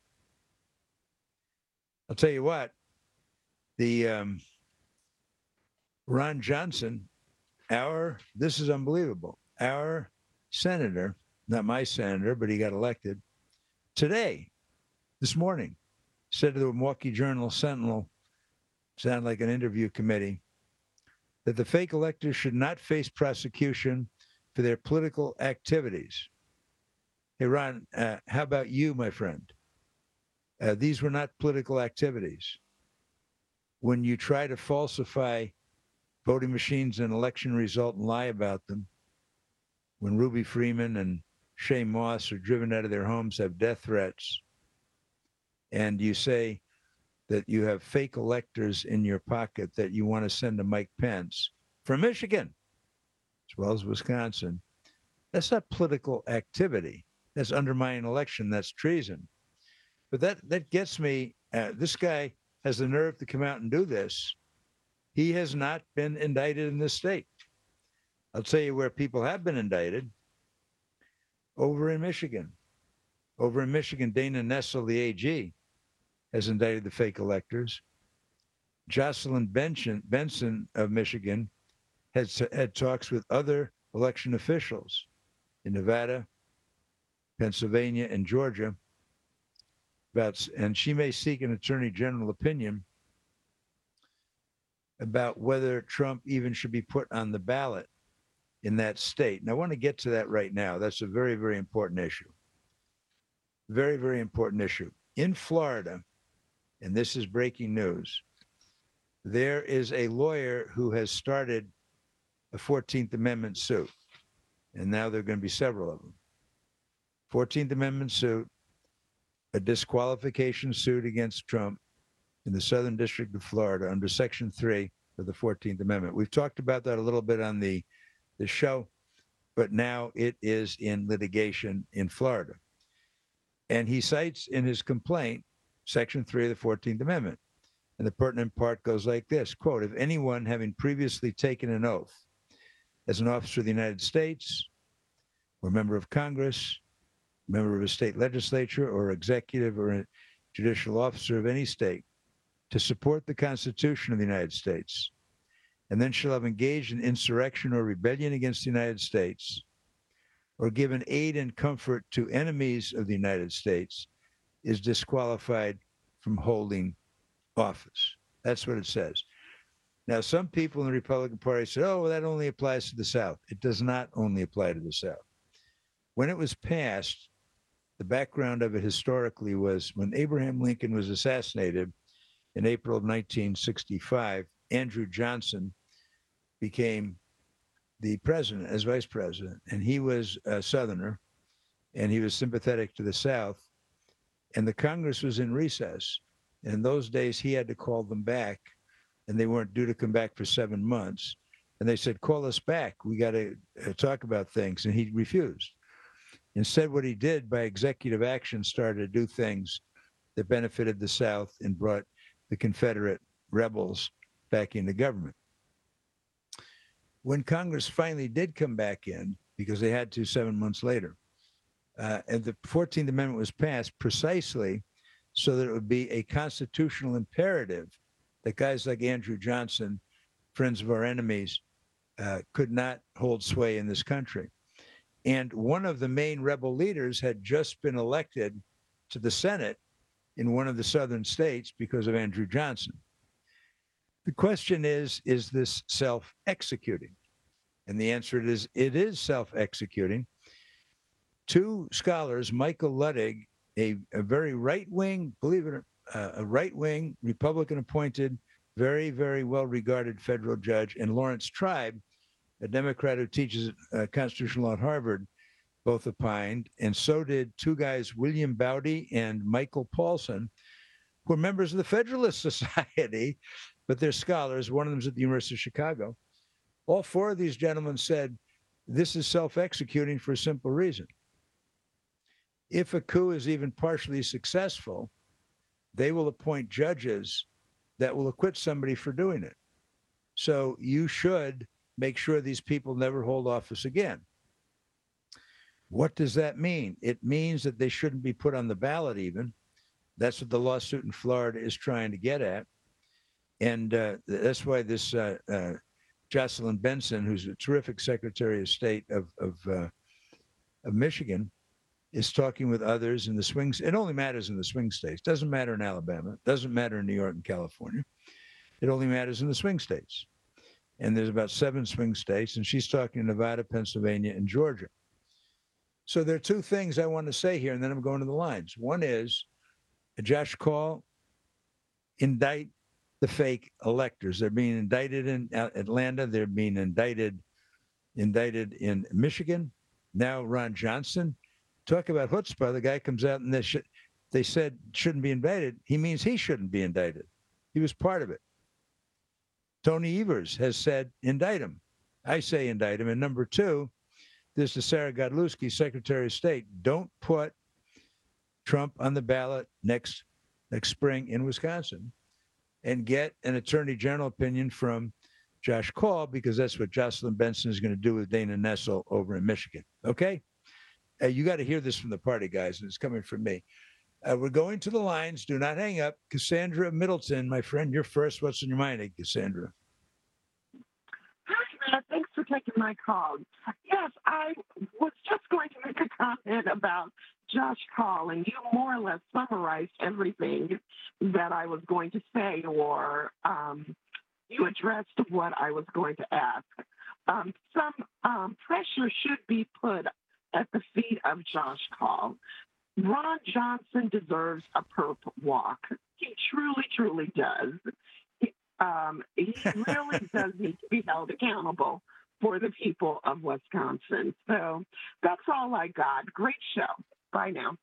I'll tell you what, the um, Ron Johnson, our, this is unbelievable, our senator, not my senator, but he got elected today, this morning, said to the Milwaukee Journal Sentinel, sound like an interview committee, that the fake electors should not face prosecution for their political activities. Hey, Ron, uh, how about you, my friend? Uh, these were not political activities. When you try to falsify voting machines and election result and lie about them, when Ruby Freeman and Shay Moss are driven out of their homes, have death threats, and you say that you have fake electors in your pocket that you want to send to Mike Pence from Michigan, as well as Wisconsin, that's not political activity. That's undermining election. That's treason. But that, that gets me, uh, this guy has the nerve to come out and do this. He has not been indicted in this state. I'll tell you where people have been indicted. Over in Michigan. Over in Michigan, Dana Nessel, the A G, has indicted the fake electors. Jocelyn Benson, Benson of Michigan has had talks with other election officials in Nevada, Pennsylvania, and Georgia about, and she may seek an attorney general opinion about whether Trump even should be put on the ballot in that state. And I want to get to that right now. That's a very, very important issue. Very, very important issue. In Florida, and this is breaking news, there is a lawyer who has started a fourteenth Amendment suit. And now there are going to be several of them. fourteenth Amendment suit, a disqualification suit against Trump in the Southern District of Florida under Section three of the fourteenth Amendment. We've talked about that a little bit on the, the show, but now it is in litigation in Florida. And he cites in his complaint Section three of the fourteenth Amendment. And the pertinent part goes like this, quote, if anyone having previously taken an oath as an officer of the United States or member of Congress, member of a state legislature, or executive or a judicial officer of any state to support the Constitution of the United States, and then shall have engaged in insurrection or rebellion against the United States, or given aid and comfort to enemies of the United States, is disqualified from holding office. That's what it says. Now, some people in the Republican Party said, oh, well, that only applies to the South. It does not only apply to the South. When it was passed, the background of it historically was when Abraham Lincoln was assassinated in April of nineteen sixty-five, Andrew Johnson became the president as vice president, and he was a Southerner, and he was sympathetic to the South, and the Congress was in recess. In those days, he had to call them back, and they weren't due to come back for seven months. And they said, call us back. We got to uh, talk about things. And he refused. Instead, what he did by executive action started to do things that benefited the South and brought the Confederate rebels back into government. When Congress finally did come back in, because they had to seven months later, uh, and the fourteenth Amendment was passed precisely so that it would be a constitutional imperative that guys like Andrew Johnson, friends of our enemies, uh, could not hold sway in this country. And one of the main rebel leaders had just been elected to the Senate in one of the southern states because of Andrew Johnson. The question is, is this self-executing? And the answer is, it is self-executing. Two scholars, Michael Luttig, a, a very right-wing, believe it or uh, a right-wing Republican-appointed, very, very well-regarded federal judge, and Lawrence Tribe, a Democrat who teaches uh, constitutional law at Harvard, both opined, and so did two guys, William Bowdy and Michael Paulson, who are members of the Federalist Society, but they're scholars. One of them's at the University of Chicago. All four of these gentlemen said this is self-executing for a simple reason. If a coup is even partially successful, they will appoint judges that will acquit somebody for doing it. So you should make sure these people never hold office again. What does that mean? It means that they shouldn't be put on the ballot even. That's what the lawsuit in Florida is trying to get at. And uh, that's why this uh, uh, Jocelyn Benson, who's a terrific Secretary of State of, of, uh, of Michigan, is talking with others in the swing. It only matters in the swing states. Doesn't matter in Alabama. Doesn't matter in New York and California. It only matters in the swing states. And there's about seven swing states, and she's talking Nevada, Pennsylvania, and Georgia. So there are two things I want to say here, and then I'm going to the lines. One is, Josh Call, indict the fake electors. They're being indicted in Atlanta. They're being indicted, indicted in Michigan. Now Ron Johnson. Talk about chutzpah. The guy comes out and they, sh- they said shouldn't be indicted. He means he shouldn't be indicted. He was part of it. Tony Evers has said indict him. I say indict him. And number two, this is Sarah Godlewski, Secretary of State. Don't put Trump on the ballot next next spring in Wisconsin, and get an Attorney General opinion from Josh Call, because that's what Jocelyn Benson is going to do with Dana Nessel over in Michigan. Okay? Uh, you got to hear this from the party, guys, and it's coming from me. Uh, we're going to the lines. Do not hang up. Cassandra Middleton, my friend, you're first. What's in your mind, Cassandra? Hi, Matt. Thanks for taking my call. Yes, I was just going to make a comment about Josh Call, and you more or less summarized everything that I was going to say, or um, you addressed what I was going to ask. Um, some um, pressure should be put at the feet of Josh Call. Ron Johnson deserves a perp walk. He truly, truly does. He, um, he really does need to be held accountable for the people of Wisconsin. So that's all I got. Great show. Bye now.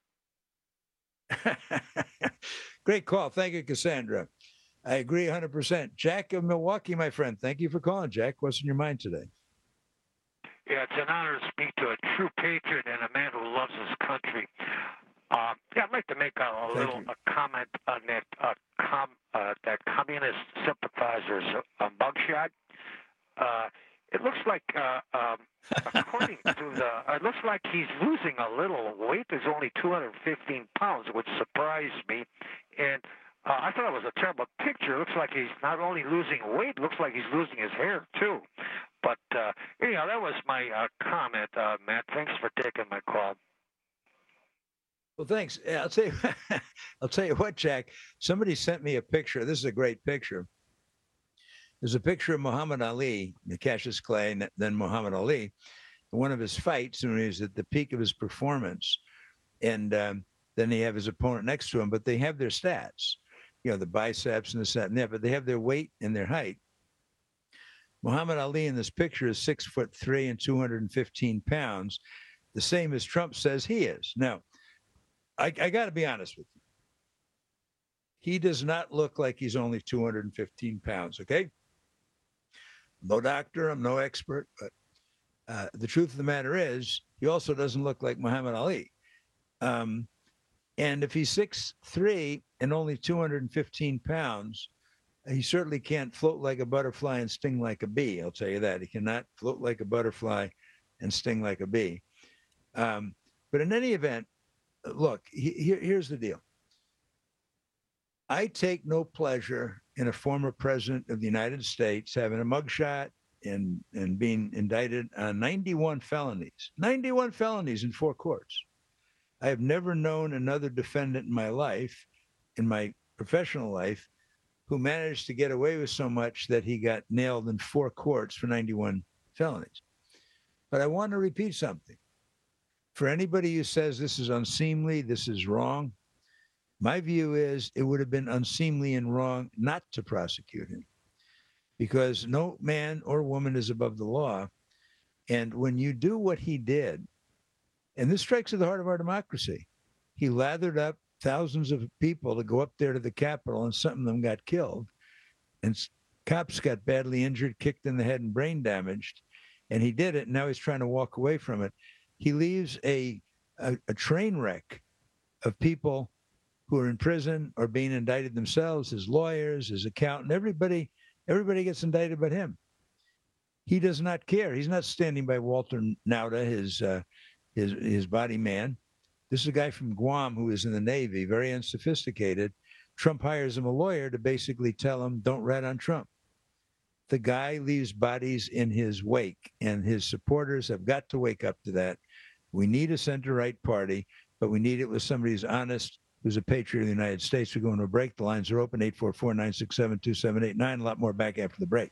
Great call. Thank you, Cassandra. I agree one hundred percent. Jack of Milwaukee, my friend. Thank you for calling, Jack. What's in your mind today? Yeah, it's an honor to speak to a true patriot and a man who loves his country. Uh, yeah, I'd like to make a, a little a comment on that uh, com, uh, that communist sympathizers uh, mugshot. Uh, it looks like, uh, um, according to the, it looks like he's losing a little weight. There's only two hundred fifteen pounds, which surprised me. And uh, I thought it was a terrible picture. It looks like he's not only losing weight, it looks like he's losing his hair, too. But, uh, anyhow, that was my uh, comment, uh, Matt. Thanks for taking my call. Well, thanks. I'll tell you, I'll tell you what, Jack. Somebody sent me a picture. This is a great picture. There's a picture of Muhammad Ali, Cassius Clay, and then Muhammad Ali, one of his fights when he was at the peak of his performance. And um, then they have his opponent next to him, but they have their stats, you know, the biceps and this, that, and that, but they have their weight and their height. Muhammad Ali in this picture is six foot three and two hundred fifteen pounds, the same as Trump says he is. Now, I, I got to be honest with you. He does not look like he's only two hundred fifteen pounds, okay? No doctor, I'm no expert, but uh, the truth of the matter is he also doesn't look like Muhammad Ali. Um, and if he's six three and only two hundred fifteen pounds, he certainly can't float like a butterfly and sting like a bee. I'll tell you that. He cannot float like a butterfly and sting like a bee. Um, but in any event, look, he, here, here's the deal. I take no pleasure in a former president of the United States having a mugshot and, and being indicted on ninety-one felonies, ninety-one felonies in four courts. I have never known another defendant in my life, in my professional life, who managed to get away with so much that he got nailed in four courts for ninety-one felonies. But I want to repeat something. For anybody who says this is unseemly, this is wrong, my view is it would have been unseemly and wrong not to prosecute him, because no man or woman is above the law. And when you do what he did, and this strikes at the heart of our democracy, he lathered up thousands of people to go up there to the Capitol, and some of them got killed. And cops got badly injured, kicked in the head and brain damaged. And he did it, and now he's trying to walk away from it. He leaves a, a, a train wreck of people who are in prison or being indicted themselves, his lawyers, his accountant, everybody, everybody gets indicted but him. He does not care. He's not standing by Walter Nauta, his, uh, his, his body man. This is a guy from Guam who is in the Navy, very unsophisticated. Trump hires him a lawyer to basically tell him, don't rat on Trump. The guy leaves bodies in his wake, and his supporters have got to wake up to that. We need a center-right party, but we need it with somebody who's honest, who's a patriot of the United States. We're going to a break. The lines are open, eight four four, nine six seven, two seven eight nine. A lot more back after the break.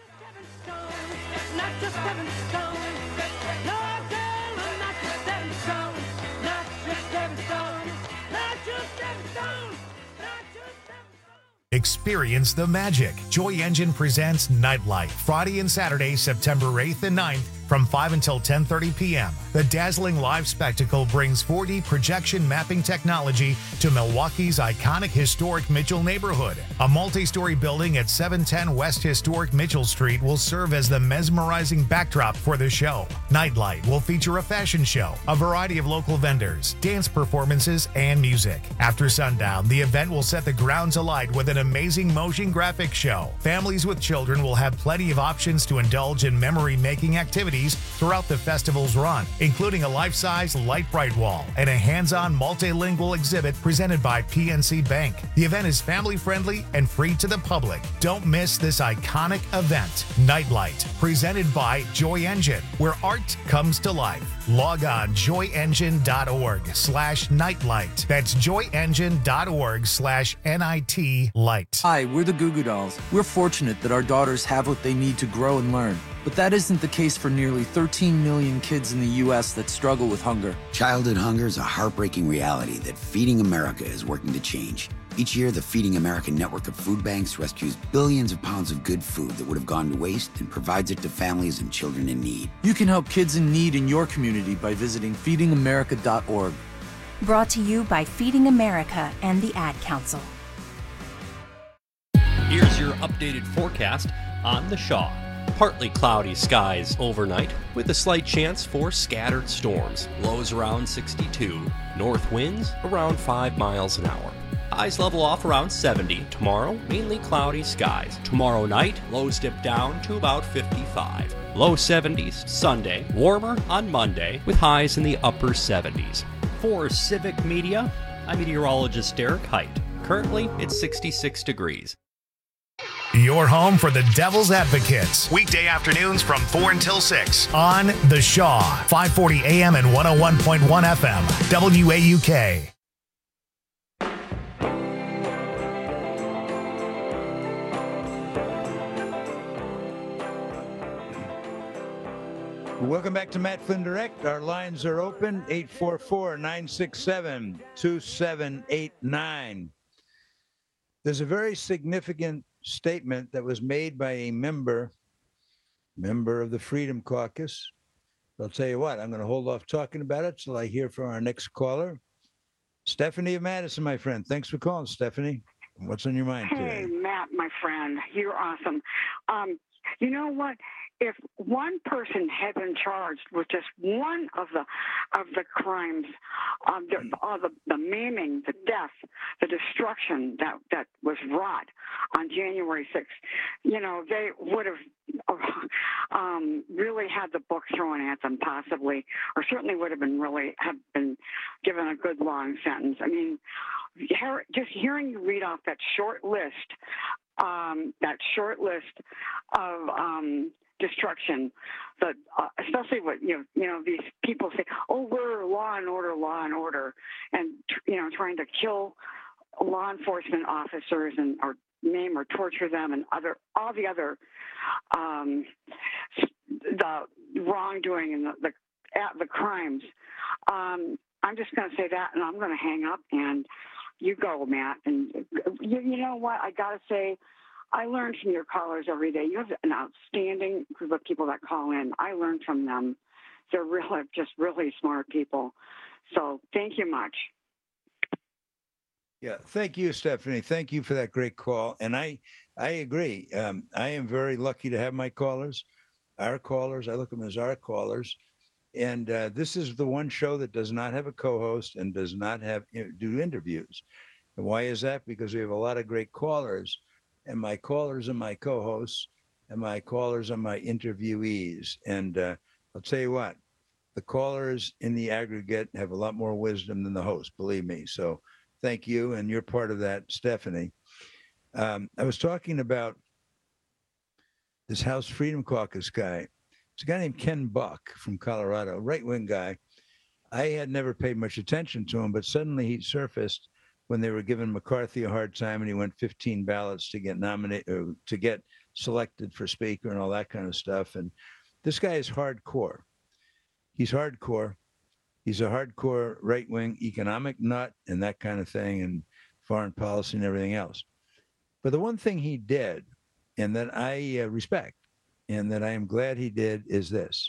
Experience the magic. Joy Engine presents Nightlight, Friday and Saturday, September eighth and ninth, from five until ten thirty p.m. The dazzling live spectacle brings four D projection mapping technology to Milwaukee's iconic historic Mitchell neighborhood. A multi-story building at seven ten West Historic Mitchell Street will serve as the mesmerizing backdrop for the show. Nightlight will feature a fashion show, a variety of local vendors, dance performances, and music. After sundown, the event will set the grounds alight with an amazing motion graphics show. Families with children will have plenty of options to indulge in memory-making activities throughout the festival's run, including a life-size light bright wall and a hands-on multilingual exhibit presented by P N C Bank. The event is family-friendly and free to the public. Don't miss this iconic event. Nightlight, presented by Joy Engine, where art comes to life. Log on joyengine.org slash nightlight. That's joyengine.org slash N-I-T light. Hi, we're the Goo Goo Dolls. We're fortunate that our daughters have what they need to grow and learn. But that isn't the case for nearly thirteen million kids in the U S that struggle with hunger. Childhood hunger is a heartbreaking reality that Feeding America is working to change. Each year, the Feeding America network of food banks rescues billions of pounds of good food that would have gone to waste and provides it to families and children in need. You can help kids in need in your community by visiting feeding america dot org. Brought to you by Feeding America and the Ad Council. Here's your updated forecast on the Shaw. Partly cloudy skies overnight with a slight chance for scattered storms. Lows around sixty-two. North winds around five miles an hour. Highs level off around seventy. Tomorrow, mainly cloudy skies. Tomorrow night, lows dip down to about fifty-five. Low seventies Sunday, warmer on Monday with highs in the upper seventies. For Civic Media, I'm meteorologist Derek Height. Currently, it's sixty-six degrees. Your home for the Devil's Advocates. Weekday afternoons from four until six on The Shaw, five forty A M and one oh one point one F M, W A U K. Welcome back to Matt Flynn Direct. Our lines are open, eight four four, nine six seven, two seven eight nine. There's a very significant statement that was made by a member, member of the Freedom Caucus. I'll tell you what, I'm going to hold off talking about it till I hear from our next caller. Stephanie of Madison, my friend. Thanks for calling, Stephanie. What's on your mind today? Hey, Matt, my friend. You're awesome. Um, you know what? If one person had been charged with just one of the of the crimes, um, the, uh, the, the maiming, the death, the destruction that, that was wrought on January sixth, you know, they would have um, really had the book thrown at them, possibly, or certainly would have been really have been given a good long sentence. I mean, just hearing you read off that short list, um, that short list of um, destruction, the uh, especially what you know, you know, these people say, "Oh, we're law and order, law and order," and you know, trying to kill law enforcement officers and or maim or torture them and other all the other um, the wrongdoing and the the, the crimes. Um, I'm just going to say that, and I'm going to hang up. And you go, Matt. And you, you know what? I got to say, I learn from your callers every day. You have an outstanding group of people that call in. I learn from them. They're really just really smart people. So thank you much. Yeah, thank you, Stephanie. Thank you for that great call. And I, I agree. Um, I am very lucky to have my callers, our callers. I look at them as our callers. And uh, this is the one show that does not have a co-host and does not have you know, do interviews. And why is that? Because we have a lot of great callers. And my callers are my co-hosts, and my callers are my interviewees. And uh, I'll tell you what, the callers in the aggregate have a lot more wisdom than the host, believe me. So thank you, and you're part of that, Stephanie. Um, I was talking about this House Freedom Caucus guy. It's a guy named Ken Buck from Colorado, right-wing guy. I had never paid much attention to him, but suddenly he surfaced when they were giving McCarthy a hard time, and he went fifteen ballots to get nominated, or to get selected for speaker and all that kind of stuff. And this guy is hardcore. He's hardcore. He's a hardcore right-wing economic nut and that kind of thing, and foreign policy and everything else. But the one thing he did, and that I uh, respect, and that I am glad he did, is this.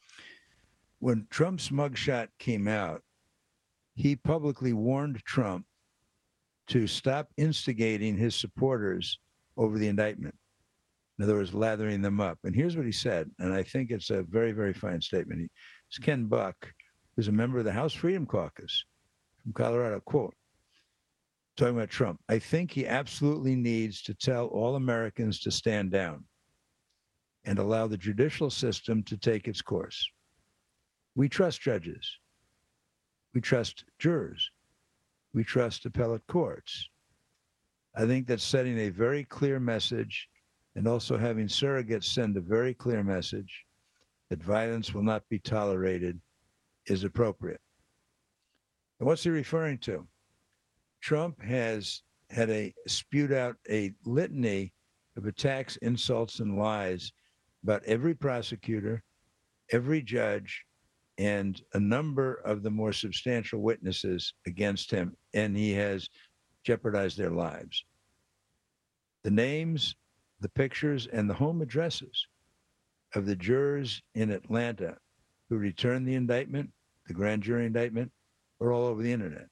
When Trump's mugshot came out, he publicly warned Trump to stop instigating his supporters over the indictment. In other words, lathering them up. And here's what he said, and I think it's a very, very fine statement. He, it's Ken Buck, who's a member of the House Freedom Caucus from Colorado, quote, talking about Trump, "I think he absolutely needs to tell all Americans to stand down and allow the judicial system to take its course. We trust judges. We trust jurors. We trust appellate courts. I think that setting a very clear message and also having surrogates send a very clear message that violence will not be tolerated is appropriate." And what's he referring to? Trump has had a spewed out a litany of attacks, insults, and lies about every prosecutor, every judge, and a number of the more substantial witnesses against him, and he has jeopardized their lives. The names, the pictures, and the home addresses of the jurors in Atlanta who returned the indictment, the grand jury indictment, are all over the internet.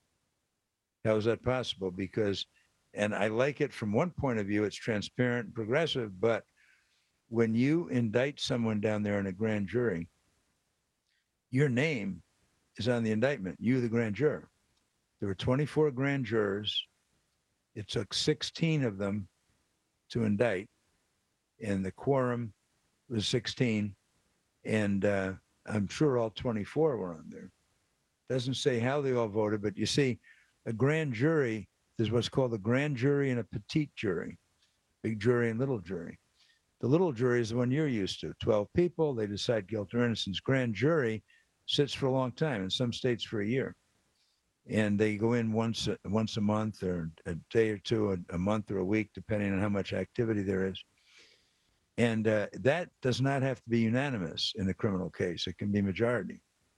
How is that possible? Because, and I like it from one point of view, it's transparent and progressive, but when you indict someone down there in a grand jury, your name is on the indictment, you, the grand juror. There were twenty-four grand jurors. It took sixteen of them to indict, and the quorum was sixteen, and uh, I'm sure all twenty-four were on there. Doesn't say how they all voted, but you see, a grand jury, there's what's called a grand jury and a petite jury, big jury and little jury. The little jury is the one you're used to, twelve people, they decide guilt or innocence. Grand jury sits for a long time, in some states for a year. And they go in once, once a month or a day or two, a, a month or a week, depending on how much activity there is. And uh, that does not have to be unanimous in a criminal case. It can be majority.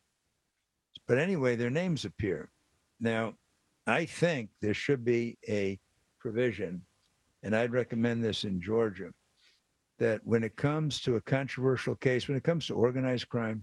But anyway, their names appear. Now, I think there should be a provision, and I'd recommend this in Georgia, that when it comes to a controversial case, when it comes to organized crime,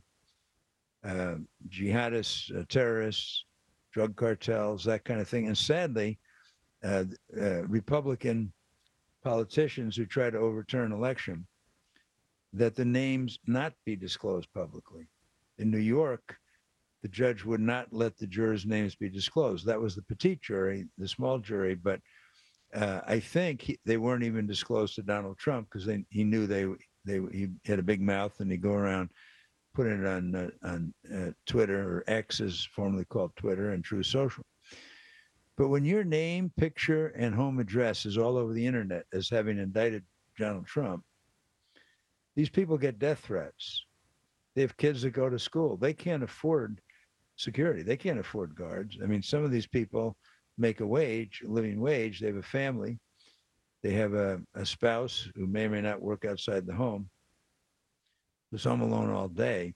uh, jihadists, uh, terrorists, drug cartels, that kind of thing, and sadly, uh, uh, Republican politicians who try to overturn election, that the names not be disclosed publicly. In New York, the judge would not let the jurors' names be disclosed. That was the petite jury, the small jury, but uh, I think he, they weren't even disclosed to Donald Trump because he knew they they he had a big mouth and he'd go around putting it on uh, on uh, Twitter, or X as formerly called Twitter, and True Social. But when your name, picture, and home address is all over the internet as having indicted Donald Trump, these people get death threats. They have kids that go to school. They can't afford security. They can't afford guards. I mean, some of these people make a wage, a living wage. They have a family. They have a, a spouse who may or may not work outside the home, who's home alone all day.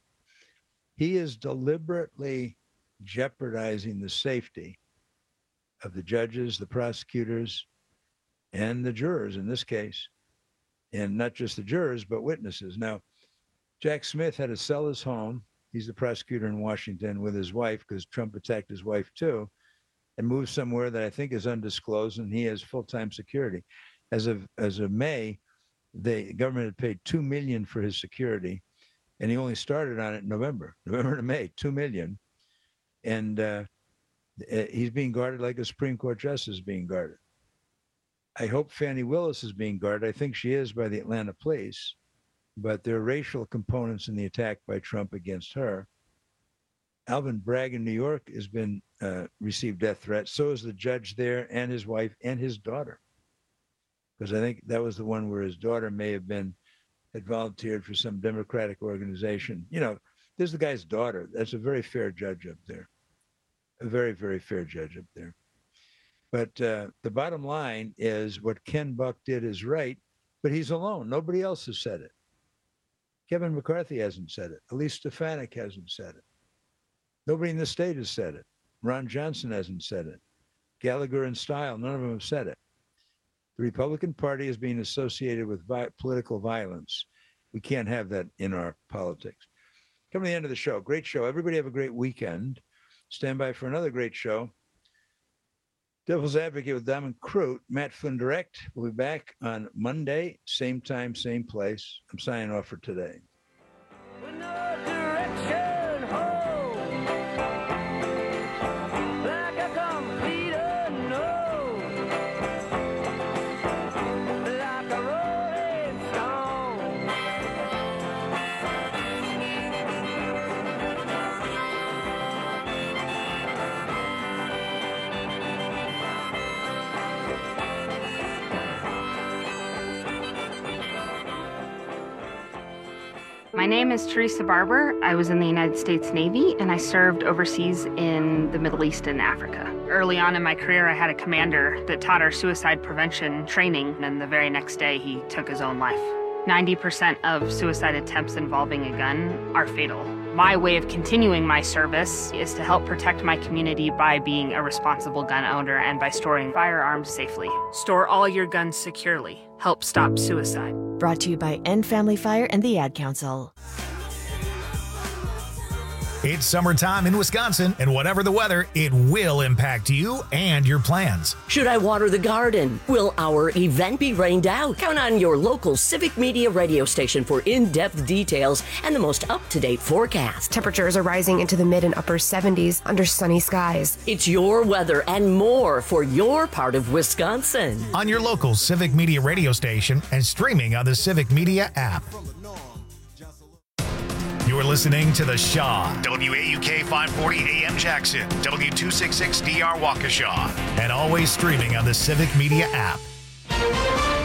He is deliberately jeopardizing the safety of the judges, the prosecutors, and the jurors in this case. And not just the jurors, but witnesses. Now, Jack Smith had to sell his home. He's the prosecutor in Washington with his wife, because Trump attacked his wife too, and moved somewhere that I think is undisclosed, and he has full-time security. As of as of May, the government had paid two million dollars for his security, and he only started on it in November, November to May, two million dollars. And uh, he's being guarded like a Supreme Court justice is being guarded. I hope Fannie Willis is being guarded. I think she is by the Atlanta police, but there are racial components in the attack by Trump against her. Alvin Bragg in New York has been uh, received death threats. So is the judge there, and his wife and his daughter, because I think that was the one where his daughter may have been had volunteered for some Democratic organization. You know, this is the guy's daughter. That's a very fair judge up there, a very, very fair judge up there. But uh, the bottom line is what Ken Buck did is right, but he's alone. Nobody else has said it. Kevin McCarthy hasn't said it. Elise Stefanik hasn't said it. Nobody in the state has said it. Ron Johnson hasn't said it. Gallagher and Steil, none of them have said it. The Republican Party is being associated with vi- political violence. We can't have that in our politics. Coming to the end of the show. Great show. Everybody have a great weekend. Stand by for another great show. Devil's Advocate with Diamond Crute. Matt Flynn Direct. We'll be back on Monday, same time, same place. I'm signing off for today. My name is Teresa Barber. I was in the United States Navy, and I served overseas in the Middle East and Africa. Early on in my career, I had a commander that taught our suicide prevention training, and the very next day, he took his own life. ninety percent of suicide attempts involving a gun are fatal. My way of continuing my service is to help protect my community by being a responsible gun owner and by storing firearms safely. Store all your guns securely. Help stop suicide. Brought to you by End Family Fire and the Ad Council. It's summertime in Wisconsin, and whatever the weather, it will impact you and your plans. Should I water the garden? Will our event be rained out? Count on your local Civic Media radio station for in-depth details and the most up-to-date forecast. Temperatures are rising into the mid and upper seventies under sunny skies. It's your weather and more for your part of Wisconsin. On your local Civic Media radio station and streaming on the Civic Media app. You're listening to The Shaw. W A U K five forty A M Jackson. W two sixty-six D R Waukesha. And always streaming on the Civic Media app.